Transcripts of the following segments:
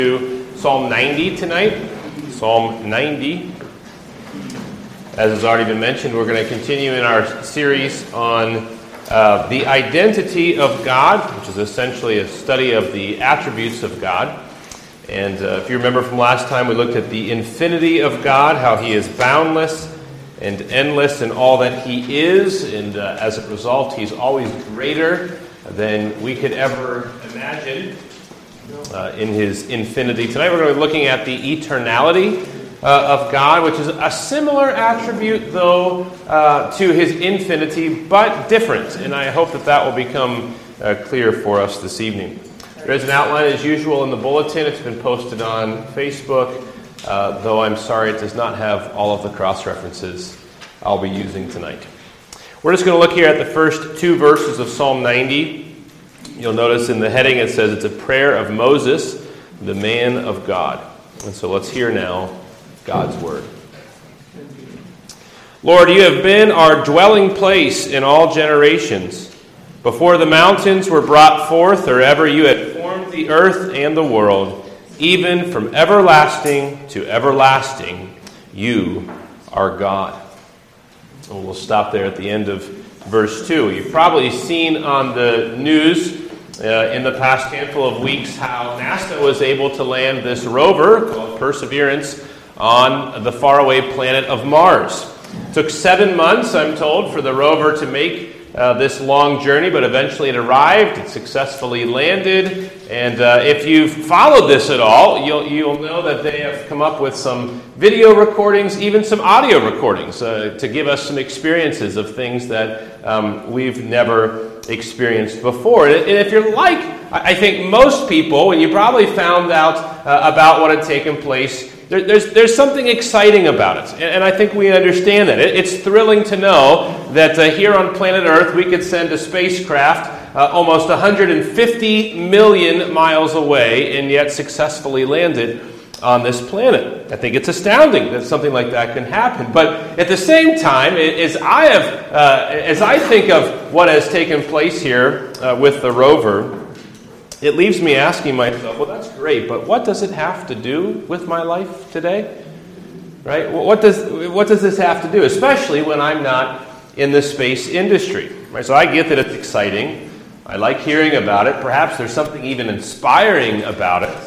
to Psalm 90 tonight. Psalm 90. As has already been mentioned, we're going to continue in our series on the identity of God, which is essentially a study of the attributes of God. And if you remember from last time, we looked at the infinity of God, how He is boundless and endless in all that He is, and as a result, He's always greater than we could ever imagine in His infinity. Tonight we're going to be looking at the eternality of God, which is a similar attribute, though, to His infinity, but different. And I hope that will become clear for us this evening. There is an outline, as usual, in the bulletin. It's been posted on Facebook, though I'm sorry it does not have all of the cross-references I'll be using tonight. We're just going to look here at the first two verses of Psalm 90. You'll notice in the heading it says it's a prayer of Moses, the man of God. And so let's hear now God's word. Lord, you have been our dwelling place in all generations. Before the mountains were brought forth, or ever you had formed the earth and the world, even from everlasting to everlasting, you are God. And we'll stop there at the end of verse 2. You've probably seen on the news in the past handful of weeks how NASA was able to land this rover called Perseverance on the faraway planet of Mars. It took 7 months, I'm told, for the rover to make this long journey, but eventually it arrived. It successfully landed, and if you've followed this at all, you'll know that they have come up with some video recordings, even some audio recordings, to give us some experiences of things that we've never experienced before. And if you're like, I think most people, and you probably found out about what had taken place, there's something exciting about it, and I think we understand that. It's thrilling to know that here on planet Earth we could send a spacecraft almost 150 million miles away and yet successfully landed on this planet. I think it's astounding that something like that can happen. But at the same time, as I think of what has taken place here with the rover, it leaves me asking myself, well, that's great, but what does it have to do with my life today? Right? What does this have to do, especially when I'm not in the space industry? Right? So I get that it's exciting. I like hearing about it. Perhaps there's something even inspiring about it.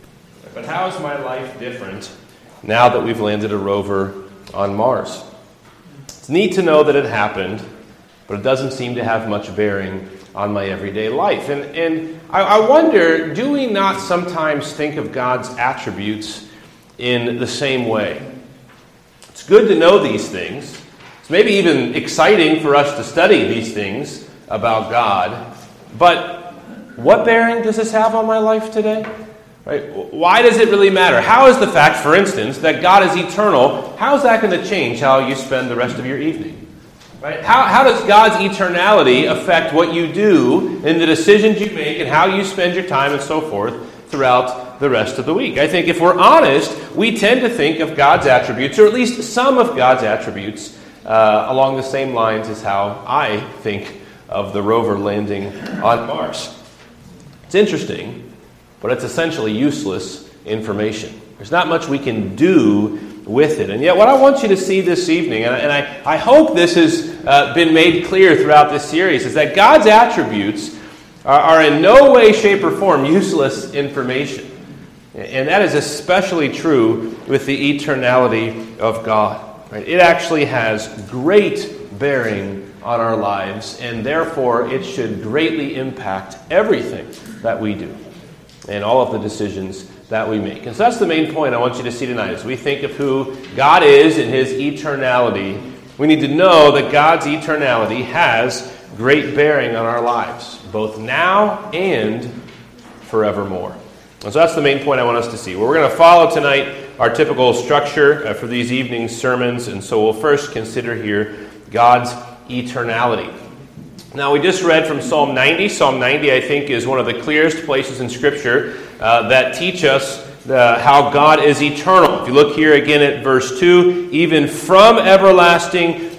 But how is my life different now that we've landed a rover on Mars? It's neat to know that it happened, but it doesn't seem to have much bearing on my everyday life. And I wonder, do we not sometimes think of God's attributes in the same way? It's good to know these things. It's maybe even exciting for us to study these things about God. But what bearing does this have on my life today? Right? Why does it really matter? How is the fact, for instance, that God is eternal, how is that going to change how you spend the rest of your evening? Right? How does God's eternality affect what you do and the decisions you make and how you spend your time and so forth throughout the rest of the week? I think if we're honest, we tend to think of God's attributes, or at least some of God's attributes, along the same lines as how I think of the rover landing on Mars. It's interesting, but it's essentially useless information. There's not much we can do with it. And yet what I want you to see this evening, and I hope this has been made clear throughout this series, is that God's attributes are in no way, shape, or form useless information. And that is especially true with the eternality of God. Right? It actually has great bearing on our lives, and therefore it should greatly impact everything that we do and all of the decisions that we make. And so that's the main point I want you to see tonight. As we think of who God is and His eternality, we need to know that God's eternality has great bearing on our lives, both now and forevermore. And so that's the main point I want us to see. Well, we're going to follow tonight our typical structure for these evening sermons, and so we'll first consider here God's eternality. Now, we just read from Psalm 90. Psalm 90, I think, is one of the clearest places in Scripture that teach us how God is eternal. If you look here again at verse 2, even from everlasting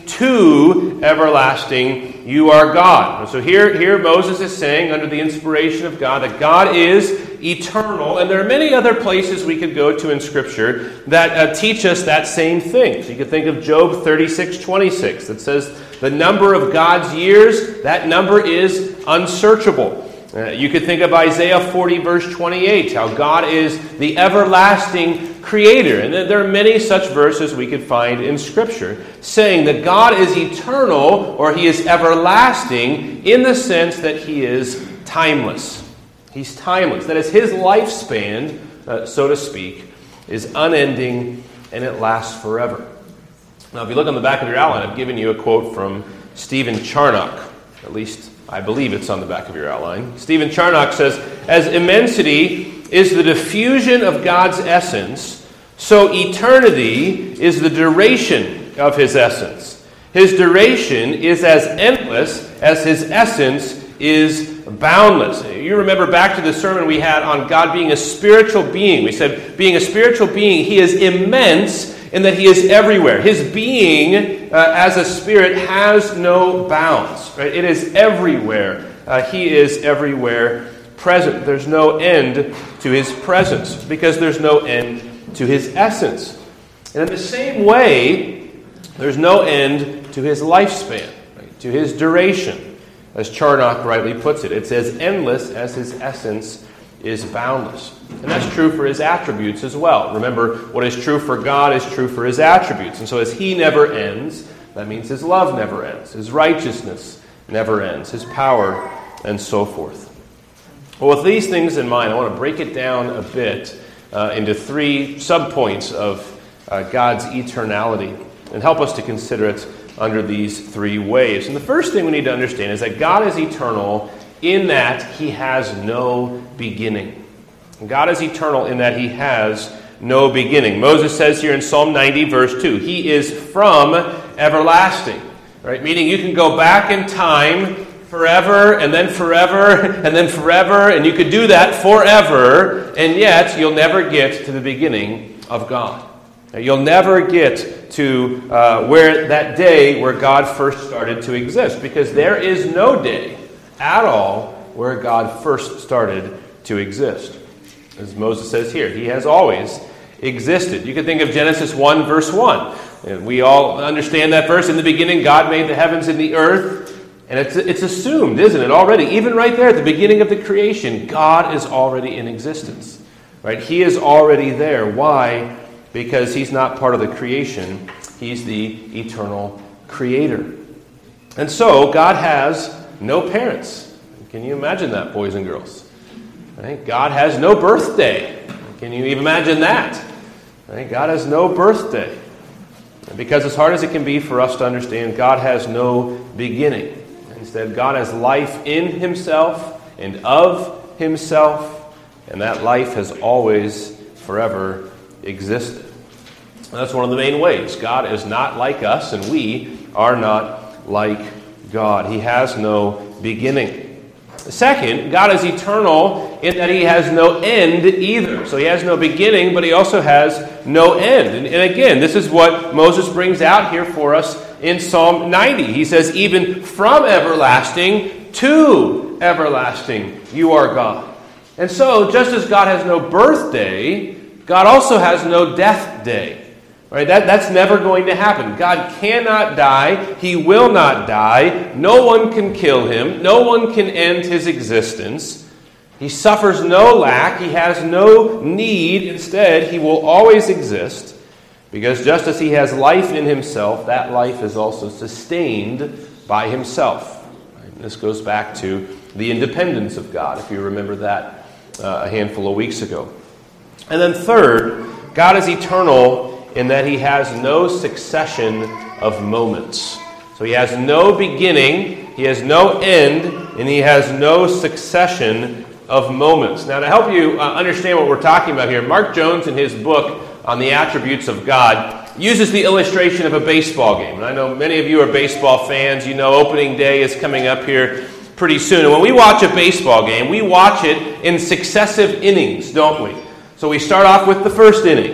to everlasting, you are God. And so here Moses is saying, under the inspiration of God, that God is eternal. And there are many other places we could go to in Scripture that teach us that same thing. So you could think of Job 36:26 that says the number of God's years, that number is unsearchable. You could think of Isaiah 40, verse 28, how God is the everlasting creator. And there are many such verses we could find in Scripture saying that God is eternal, or He is everlasting, in the sense that He is timeless. He's timeless. That is, His lifespan, so to speak, is unending and it lasts forever. Now, if you look on the back of your outline, I've given you a quote from Stephen Charnock. At least I believe it's on the back of your outline. Stephen Charnock says, "As immensity is the diffusion of God's essence, so eternity is the duration of His essence. His duration is as endless as His essence is boundless." You remember back to the sermon we had on God being a spiritual being. We said, being a spiritual being, He is immense in that He is everywhere. His being as a spirit has no bounds. Right? It is everywhere. He is everywhere present. There's no end to His presence because there's no end to His essence. And in the same way, there's no end to His lifespan, right? To His duration. As Charnock rightly puts it, it's as endless as His essence is boundless. And that's true for His attributes as well. Remember, what is true for God is true for His attributes. And so as He never ends, that means His love never ends. His righteousness never ends. His power, and so forth. Well, with these things in mind, I want to break it down a bit into three subpoints of God's eternality and help us to consider it under these three ways. And the first thing we need to understand is that God is eternal in that He has no beginning. God is eternal in that He has no beginning. Moses says here in Psalm 90, verse 2, He is from everlasting. Right? Meaning you can go back in time forever, and then forever, and then forever, and you could do that forever, and yet you'll never get to the beginning of God. You'll never get to where that day where God first started to exist, because there is no day at all where God first started to exist. As Moses says here, He has always existed. You could think of Genesis 1, verse 1. And we all understand that verse. In the beginning, God made the heavens and the earth. And it's assumed, isn't it, already? Even right there at the beginning of the creation, God is already in existence. Right? He is already there. Why? Because He's not part of the creation. He's the eternal creator. And so, God has no parents. Can you imagine that, boys and girls? Right? God has no birthday. Can you even imagine that? Right? God has no birthday. And because as hard as it can be for us to understand, God has no beginning. Instead, God has life in Himself and of Himself, and that life has always, forever existed. And that's one of the main ways. God is not like us, and we are not like God. He has no beginning. Second, God is eternal in that He has no end either. So He has no beginning, but He also has no end. And again, this is what Moses brings out here for us in Psalm 90. He says, even from everlasting to everlasting, you are God. And so, just as God has no birthday, God also has no death day. Right? That's never going to happen. God cannot die. He will not die. No one can kill Him. No one can end His existence. He suffers no lack. He has no need. Instead, He will always exist, because just as He has life in Himself, that life is also sustained by Himself. Right? This goes back to the independence of God, if you remember that a handful of weeks ago. And then third, God is eternal in that He has no succession of moments. So He has no beginning, He has no end, and He has no succession of moments. Now, to help you understand what we're talking about here, Mark Jones, in his book on the attributes of God, uses the illustration of a baseball game. And I know many of you are baseball fans. You know opening day is coming up here pretty soon. And when we watch a baseball game, we watch it in successive innings, don't we? So we start off with the first inning.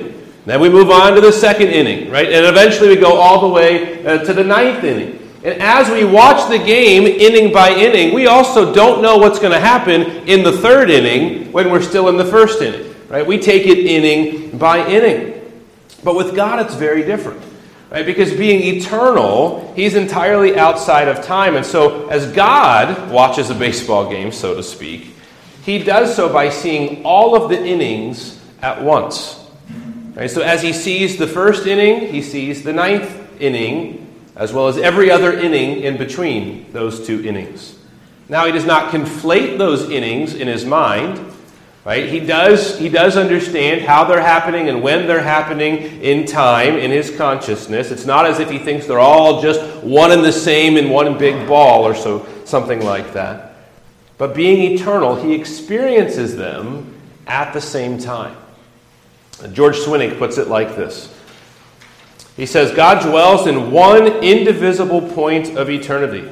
Then we move on to the second inning, right? And eventually we go all the way to the ninth inning. And as we watch the game inning by inning, we also don't know what's going to happen in the third inning when we're still in the first inning, right? We take it inning by inning. But with God, it's very different, right? Because being eternal, He's entirely outside of time. And so as God watches a baseball game, so to speak, He does so by seeing all of the innings at once. Right? So as He sees the first inning, He sees the ninth inning, as well as every other inning in between those two innings. Now, He does not conflate those innings in His mind. Right? He does understand how they're happening and when they're happening in time, in His consciousness. It's not as if He thinks they're all just one and the same in one big ball or so, something like that. But being eternal, He experiences them at the same time. George Swinnock puts it like this. He says, God dwells in one indivisible point of eternity.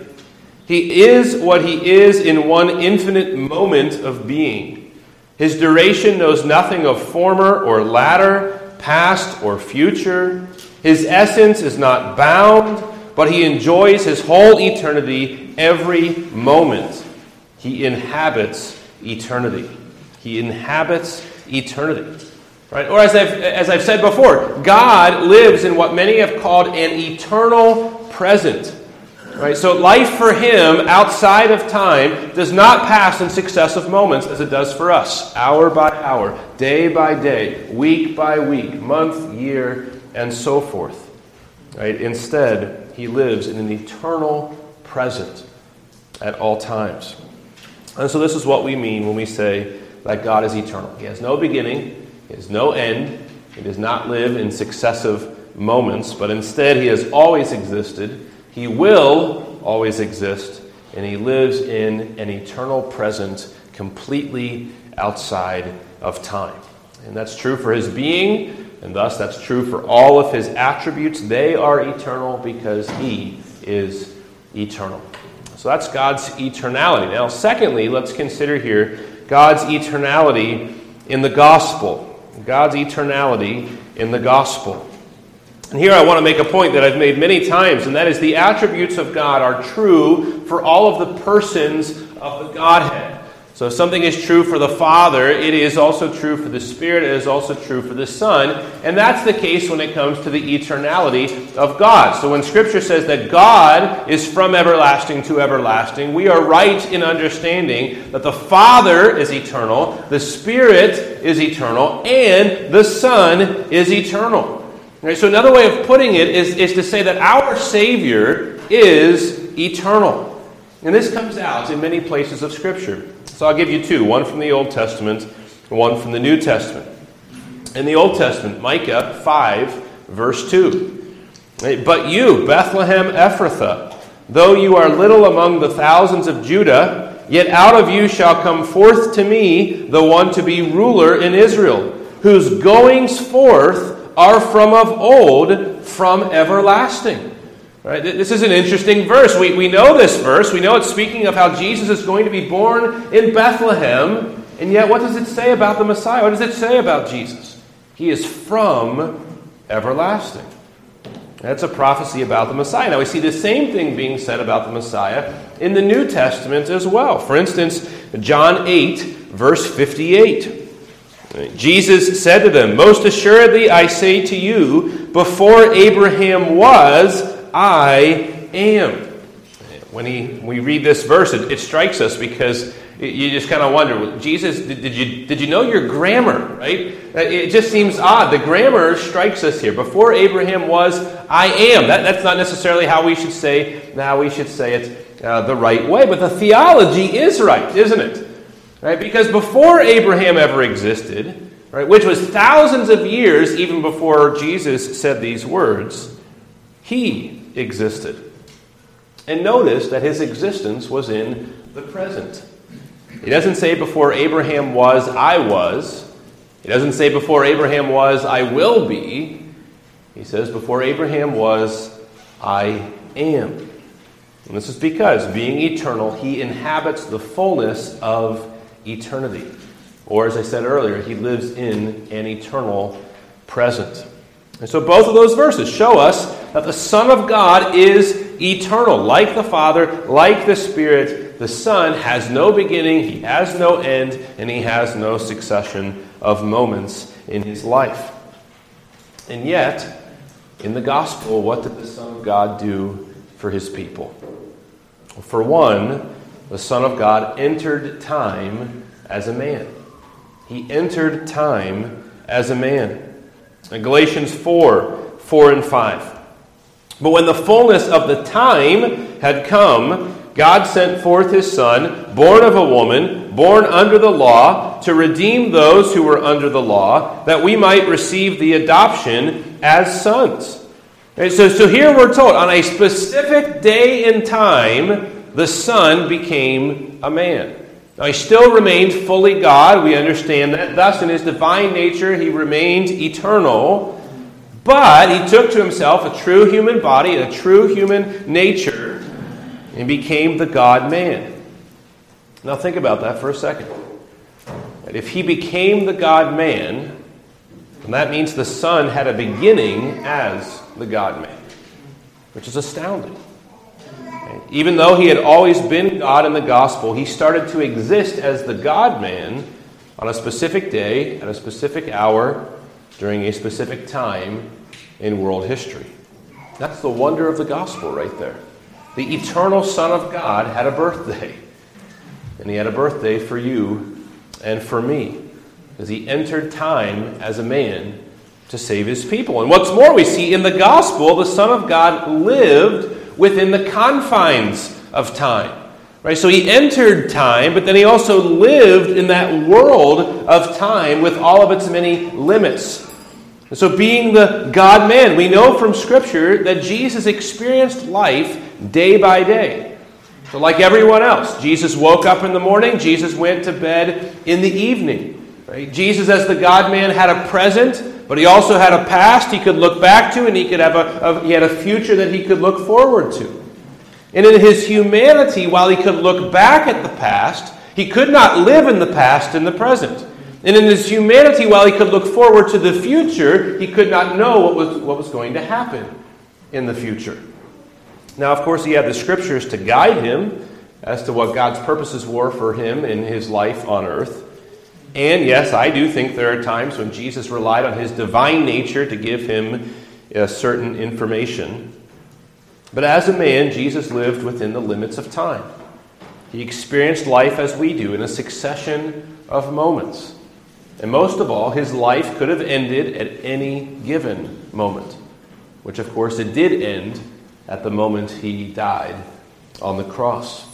He is what He is in one infinite moment of being. His duration knows nothing of former or latter, past or future. His essence is not bound, but He enjoys His whole eternity every moment. He inhabits eternity. He inhabits eternity. Right? Or as I've said before, God lives in what many have called an eternal present. Right? So life for Him outside of time does not pass in successive moments as it does for us, hour by hour, day by day, week by week, month, year, and so forth. Right? Instead, He lives in an eternal present at all times. And so this is what we mean when we say that God is eternal. He has no beginning. He has no end. He does not live in successive moments, but instead He has always existed. He will always exist, and He lives in an eternal present completely outside of time. And that's true for His being, and thus that's true for all of His attributes. They are eternal because He is eternal. So that's God's eternality. Now, secondly, let's consider here God's eternality in the gospel. God's eternality in the gospel. And here I want to make a point that I've made many times, and that is the attributes of God are true for all of the persons of the Godhead. So if something is true for the Father, it is also true for the Spirit, it is also true for the Son, and that's the case when it comes to the eternality of God. So when Scripture says that God is from everlasting to everlasting, we are right in understanding that the Father is eternal, the Spirit is eternal, and the Son is eternal. Right, so another way of putting it is to say that our Savior is eternal. And this comes out in many places of Scripture. So I'll give you two, one from the Old Testament and one from the New Testament. In the Old Testament, Micah 5, verse 2. But you, Bethlehem Ephrathah, though you are little among the thousands of Judah, yet out of you shall come forth to me the one to be ruler in Israel, whose goings forth are from of old, from everlasting. Right? This is an interesting verse. We know this verse. We know it's speaking of how Jesus is going to be born in Bethlehem. And yet, what does it say about the Messiah? What does it say about Jesus? He is from everlasting. That's a prophecy about the Messiah. Now, we see the same thing being said about the Messiah in the New Testament as well. For instance, John 8, verse 58. Jesus said to them, "Most assuredly I say to you, before Abraham was, I am." When we read this verse, it strikes us because you just kind of wonder, Jesus, did you know your grammar, right? It just seems odd. The grammar strikes us here. Before Abraham was, I am. That's not necessarily how we should say. Now we should say it the right way. But the theology is right, isn't it? Right? Because before Abraham ever existed, right, which was thousands of years even before Jesus said these words, He existed. And notice that His existence was in the present. He doesn't say before Abraham was, I was. He doesn't say before Abraham was, I will be. He says before Abraham was, I am. And this is because, being eternal, He inhabits the fullness of eternity. Or, as I said earlier, He lives in an eternal present. And so both of those verses show us that the Son of God is eternal. Like the Father, like the Spirit, the Son has no beginning, he has no end, and he has no succession of moments in his life. And yet, in the gospel, what did the Son of God do for his people? Well, for one, the Son of God entered time as a man. He entered time as a man. In Galatians 4 and 5. But when the fullness of the time had come, God sent forth his Son, born of a woman, born under the law, to redeem those who were under the law, that we might receive the adoption as sons. Right, so here we're told, on a specific day in time, the Son became a man. Now, he still remained fully God. We understand that. Thus, in his divine nature, he remained eternal. But he took to himself a true human body, a true human nature, and became the God-man. Now, think about that for a second. If he became the God-man, then that means the Son had a beginning as the God-man, which is astounding. Even though he had always been God in the gospel, he started to exist as the God-man on a specific day, at a specific hour, during a specific time in world history. That's the wonder of the gospel right there. The eternal Son of God had a birthday. And he had a birthday for you and for me, because he entered time as a man to save his people. And what's more, we see in the gospel, the Son of God lived within the confines of time. Right? So he entered time, but then he also lived in that world of time with all of its many limits. And so being the God-man, we know from Scripture that Jesus experienced life day by day. So like everyone else, Jesus woke up in the morning, Jesus went to bed in the evening. Right? Jesus as the God-man had a present, but he also had a past he could look back to, and he could have he had a future that he could look forward to. And in his humanity, while he could look back at the past, he could not live in the past in the present. And in his humanity, while he could look forward to the future, he could not know what was going to happen in the future. Now, of course, he had the Scriptures to guide him as to what God's purposes were for him in his life on earth. And yes, I do think there are times when Jesus relied on his divine nature to give him certain information. But as a man, Jesus lived within the limits of time. He experienced life as we do in a succession of moments. And most of all, his life could have ended at any given moment, which of course it did end at the moment he died on the cross.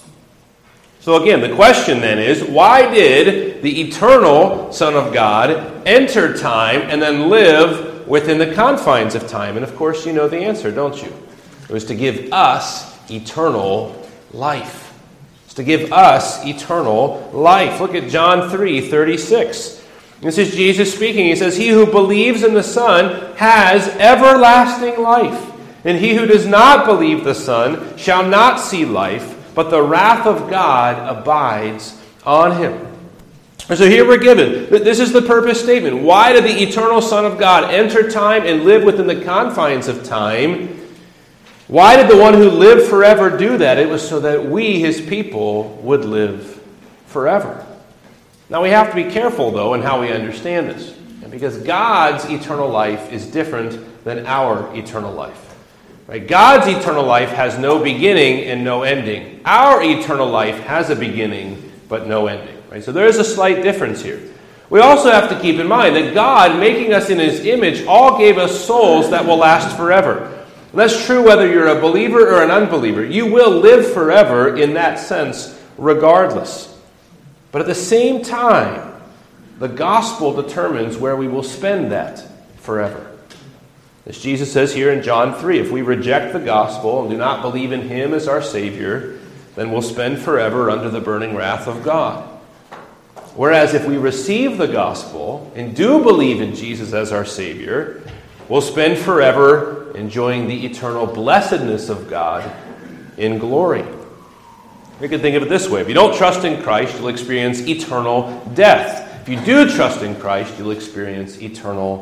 So again, the question then is, why did the eternal Son of God enter time and then live within the confines of time? And of course, you know the answer, don't you? It was to give us eternal life. It's to give us eternal life. Look at John 3:36. This is Jesus speaking. He says, "He who believes in the Son has everlasting life. And he who does not believe the Son shall not see life, but the wrath of God abides on him." And so here we're given, this is the purpose statement. Why did the eternal Son of God enter time and live within the confines of time? Why did the one who lived forever do that? It was so that we, his people, would live forever. Now we have to be careful, though, in how we understand this. Because God's eternal life is different than our eternal life. Right? God's eternal life has no beginning and no ending. Our eternal life has a beginning but no ending. Right? So there is a slight difference here. We also have to keep in mind that God, making us in his image, all gave us souls that will last forever. And that's true whether you're a believer or an unbeliever. You will live forever in that sense regardless. But at the same time, the gospel determines where we will spend that forever. As Jesus says here in John 3, if we reject the gospel and do not believe in him as our Savior, then we'll spend forever under the burning wrath of God. Whereas if we receive the gospel and do believe in Jesus as our Savior, we'll spend forever enjoying the eternal blessedness of God in glory. You can think of it this way. If you don't trust in Christ, you'll experience eternal death. If you do trust in Christ, you'll experience eternal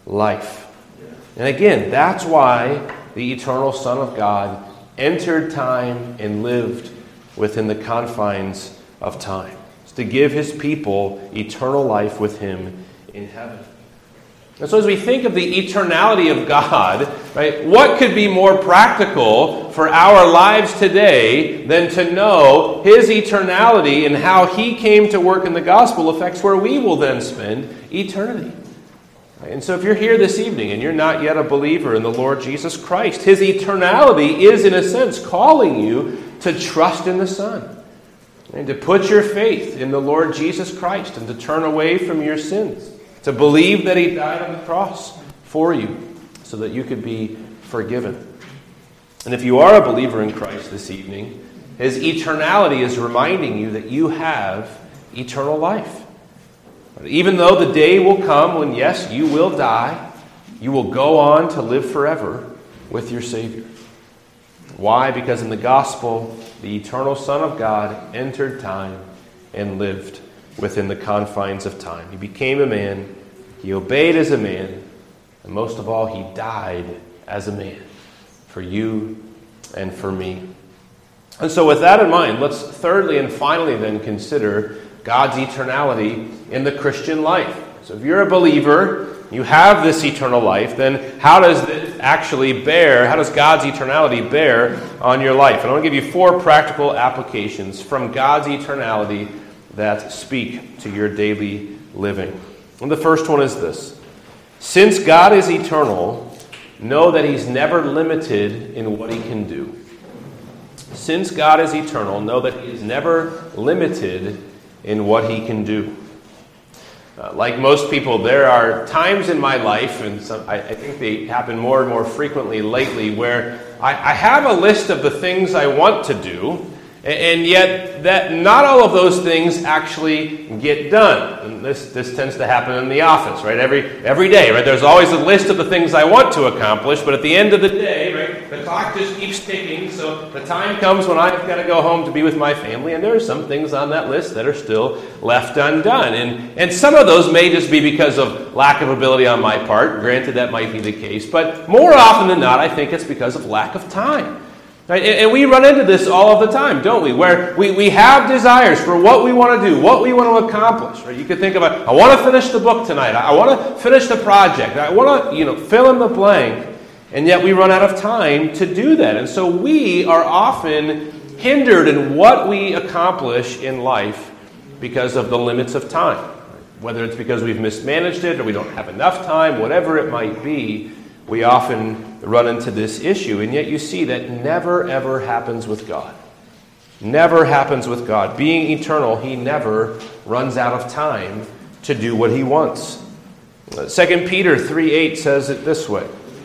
life. And again, that's why the eternal Son of God entered time and lived within the confines of time. It's to give his people eternal life with him in heaven. And so as we think of the eternality of God, right, what could be more practical for our lives today than to know his eternality and how he came to work in the gospel affects where we will then spend eternity. And so if you're here this evening and you're not yet a believer in the Lord Jesus Christ, his eternality is in a sense calling you to trust in the Son and to put your faith in the Lord Jesus Christ and to turn away from your sins, to believe that he died on the cross for you so that you could be forgiven. And if you are a believer in Christ this evening, his eternality is reminding you that you have eternal life. Even though the day will come when, yes, you will die, you will go on to live forever with your Savior. Why? Because in the gospel, the eternal Son of God entered time and lived within the confines of time. He became a man, he obeyed as a man, and most of all, he died as a man for you and for me. And so with that in mind, let's thirdly and finally then consider God's eternality in the Christian life. So if you're a believer, you have this eternal life, then how does God's eternality bear on your life? And I want to give you 4 practical applications from God's eternality that speak to your daily living. And the first one is this. Since God is eternal, know that he's never limited in what he can do. Since God is eternal, know that he is never limited in what he can do. Like most people, there are times in my life, and I think they happen more and more frequently lately, where I have a list of the things I want to do, and yet that not all of those things actually get done. And this tends to happen in the office, right? Every day, right? There's always a list of the things I want to accomplish, but at the end of the day, right, the clock just keeps ticking, so the time comes when I've got to go home to be with my family, and there are some things on that list that are still left undone. And some of those may just be because of lack of ability on my part. Granted, that might be the case, but more often than not, I think it's because of lack of time. Right? And we run into this all of the time, don't we? Where we have desires for what we want to do, what we want to accomplish. Right? You could think about, I want to finish the book tonight. I want to finish the project. I want to, fill in the blank. And yet we run out of time to do that. And so we are often hindered in what we accomplish in life because of the limits of time. Whether it's because we've mismanaged it or we don't have enough time, whatever it might be, we often run into this issue. And yet you see that never, ever happens with God. Never happens with God. Being eternal, he never runs out of time to do what he wants. 2 Peter 3:8 says it this way.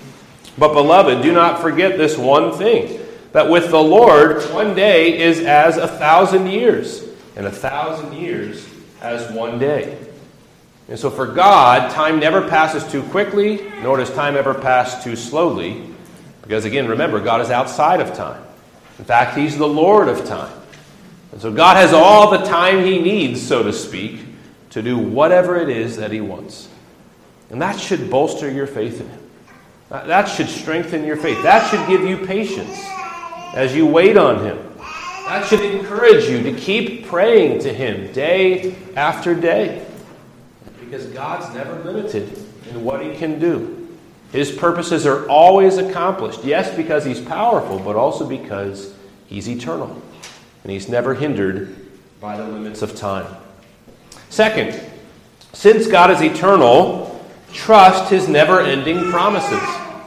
But beloved, do not forget this one thing, that with the Lord, one day is as 1,000 years, and 1,000 years as one day. And so for God, time never passes too quickly, nor does time ever pass too slowly. Because again, remember, God is outside of time. In fact, he's the Lord of time. And so God has all the time he needs, so to speak, to do whatever it is that he wants. And that should bolster your faith in him. That should strengthen your faith. That should give you patience as you wait on him. That should encourage you to keep praying to him day after day. Because God's never limited in what he can do. His purposes are always accomplished. Yes, because he's powerful, but also because he's eternal. And he's never hindered by the limits of time. Second, since God is eternal, trust his never-ending promises.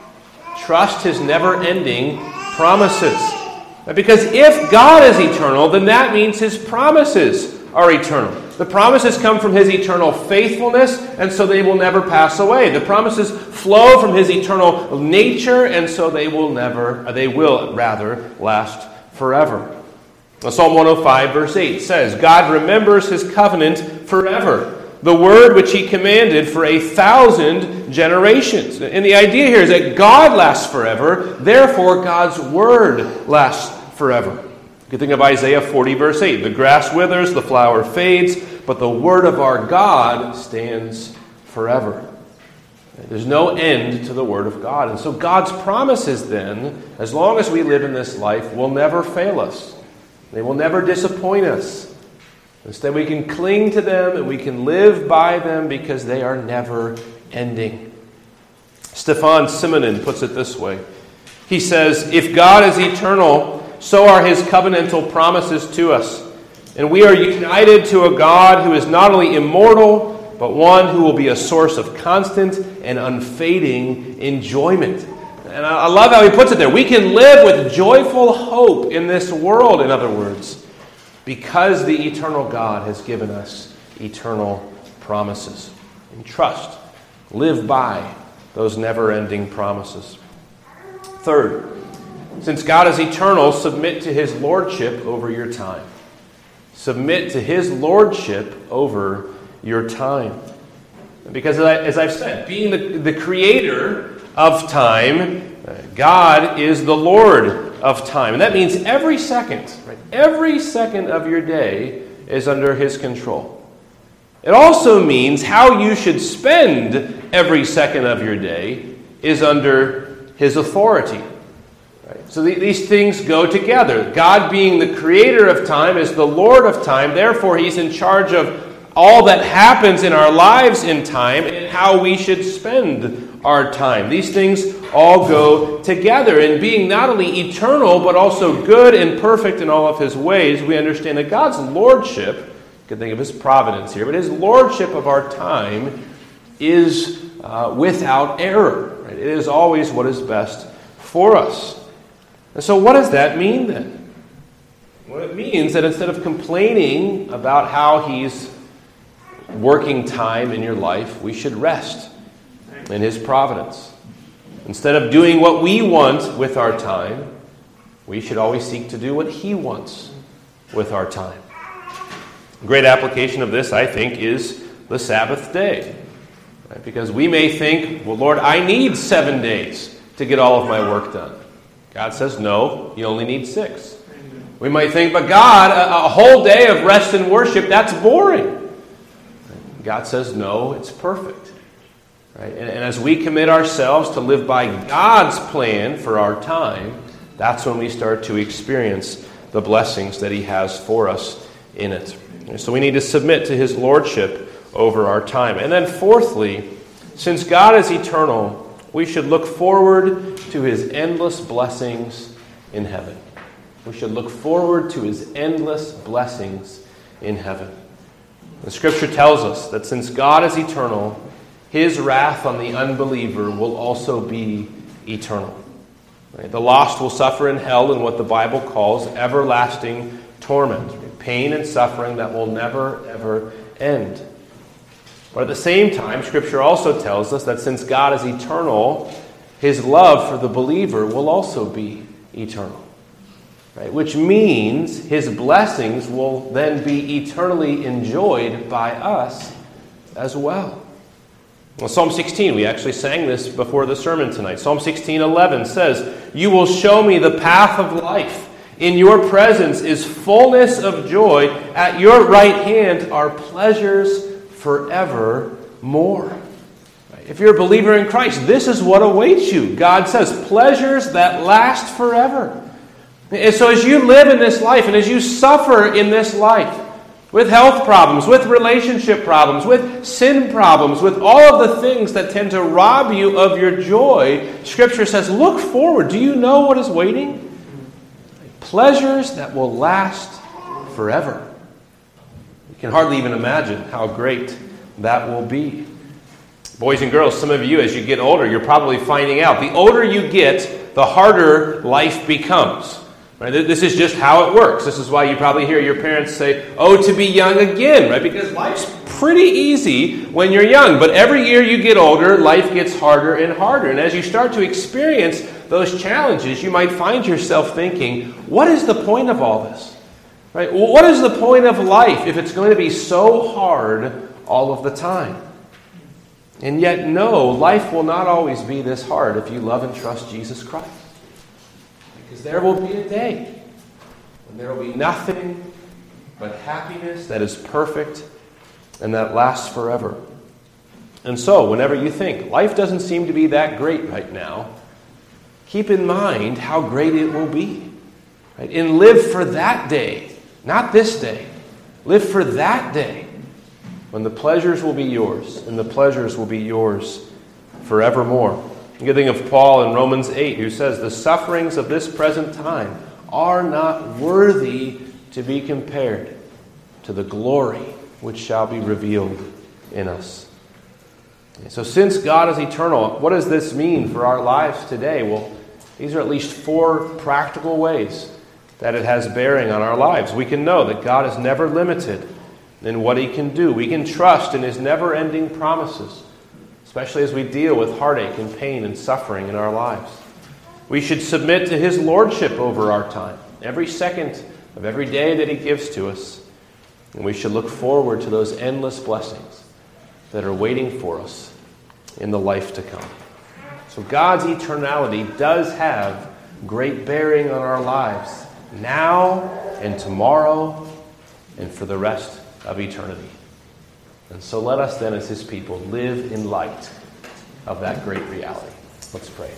Trust his never-ending promises. Because if God is eternal, then that means his promises are eternal. The promises come from his eternal faithfulness, and so they will never pass away. The promises flow from his eternal nature, and so they will rather last forever. Now, Psalm 105 verse 8 says, God remembers his covenant forever, the word which he commanded for 1,000 generations. And the idea here is that God lasts forever, therefore God's word lasts forever. You can think of Isaiah 40 verse 8. The grass withers, the flower fades, but the word of our God stands forever. There's no end to the Word of God. And so God's promises then, as long as we live in this life, will never fail us. They will never disappoint us. Instead, we can cling to them and we can live by them because they are never ending. Stefan Simonin puts it this way. He says, if God is eternal, so are his covenantal promises to us. And we are united to a God who is not only immortal, but one who will be a source of constant and unfading enjoyment. And I love how he puts it there. We can live with joyful hope in this world, in other words, because the eternal God has given us eternal promises. And trust, live by those never-ending promises. Third, since God is eternal, submit to his lordship over your time. Submit to his lordship over your time. Because as I've said, being the creator of time, God is the Lord of time. And that means every second, right? Every second of your day is under his control. It also means how you should spend every second of your day is under his authority. Right? So these things go together. God being the creator of time is the Lord of time. Therefore, he's in charge of all that happens in our lives in time and how we should spend our time. These things all go together. And being not only eternal, but also good and perfect in all of his ways, we understand that God's lordship, you can think of his providence here, but his lordship of our time is without error. Right? It is always what is best for us. And so what does that mean then? Well, it means that instead of complaining about how he's working time in your life, we should rest in his providence. Instead of doing what we want with our time, we should always seek to do what he wants with our time. A great application of this, I think, is the Sabbath day. Right? Because we may think, well, Lord, I need 7 days to get all of my work done. God says, no, you only need 6. We might think, but God, a whole day of rest and worship, that's boring. God says, no, it's perfect. Right? And as we commit ourselves to live by God's plan for our time, that's when we start to experience the blessings that he has for us in it. And so we need to submit to his lordship over our time. And then fourthly, since God is eternal, we should look forward to his endless blessings in heaven. We should look forward to his endless blessings in heaven. The Scripture tells us that since God is eternal, his wrath on the unbeliever will also be eternal. Right? The lost will suffer in hell in what the Bible calls everlasting torment, pain and suffering that will never, ever end. But at the same time, Scripture also tells us that since God is eternal, his love for the believer will also be eternal. Right? Which means his blessings will then be eternally enjoyed by us as well. Well, Psalm 16, we actually sang this before the sermon tonight. Psalm 16:11 says, "You will show me the path of life. In your presence is fullness of joy. At your right hand are pleasures forevermore." Right? If you're a believer in Christ, this is what awaits you. God says, pleasures that last forever. And so as you live in this life and as you suffer in this life, with health problems, with relationship problems, with sin problems, with all of the things that tend to rob you of your joy, Scripture says, look forward. Do you know what is waiting? Pleasures that will last forever. You can hardly even imagine how great that will be. Boys and girls, some of you, as you get older, you're probably finding out, the older you get, the harder life becomes. Right? This is just how it works. This is why you probably hear your parents say, oh, to be young again, right? Because life's pretty easy when you're young. But every year you get older, life gets harder and harder. And as you start to experience those challenges, you might find yourself thinking, what is the point of all this? Right? Well, what is the point of life if it's going to be so hard all of the time? And yet, no, life will not always be this hard if you love and trust Jesus Christ. Because there will be a day when there will be nothing but happiness that is perfect and that lasts forever. And so, whenever you think life doesn't seem to be that great right now, keep in mind how great it will be. Right? And live for that day, not this day. Live for that day when the pleasures will be yours, and the pleasures will be yours forevermore. You can think of Paul in Romans 8, who says, the sufferings of this present time are not worthy to be compared to the glory which shall be revealed in us. So since God is eternal, what does this mean for our lives today? Well, these are at least 4 practical ways that it has bearing on our lives. We can know that God is never limited in what He can do. We can trust in His never-ending promises, especially as we deal with heartache and pain and suffering in our lives. We should submit to His lordship over our time, every second of every day that He gives to us. And we should look forward to those endless blessings that are waiting for us in the life to come. So God's eternality does have great bearing on our lives now and tomorrow and for the rest of eternity. And so let us then, as His people, live in light of that great reality. Let's pray.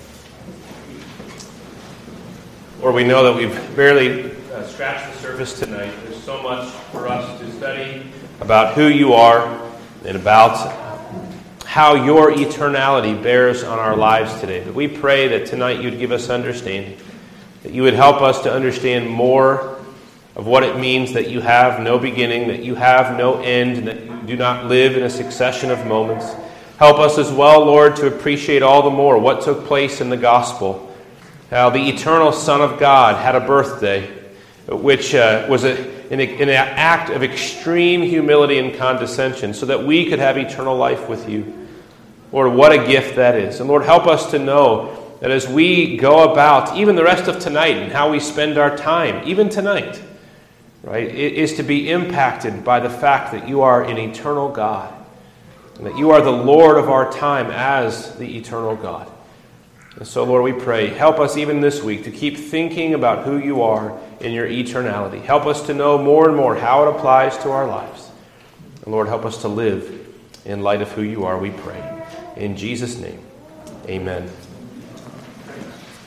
Lord, we know that we've barely scratched the surface tonight. There's so much for us to study about who You are and about how Your eternality bears on our lives today. But we pray that tonight You'd give us understanding, that You would help us to understand more of what it means that You have no beginning, that You have no end, and that You do not live in a succession of moments. Help us as well, Lord, to appreciate all the more what took place in the gospel, how the eternal Son of God had a birthday, which was an act of extreme humility and condescension, so that we could have eternal life with You. Lord, what a gift that is. And Lord, help us to know that as we go about, even the rest of tonight and how we spend our time, even tonight, right, it is to be impacted by the fact that You are an eternal God, and that You are the Lord of our time as the eternal God. And so, Lord, we pray, help us even this week to keep thinking about who You are in Your eternality. Help us to know more and more how it applies to our lives. And Lord, help us to live in light of who You are, we pray. In Jesus' name, amen.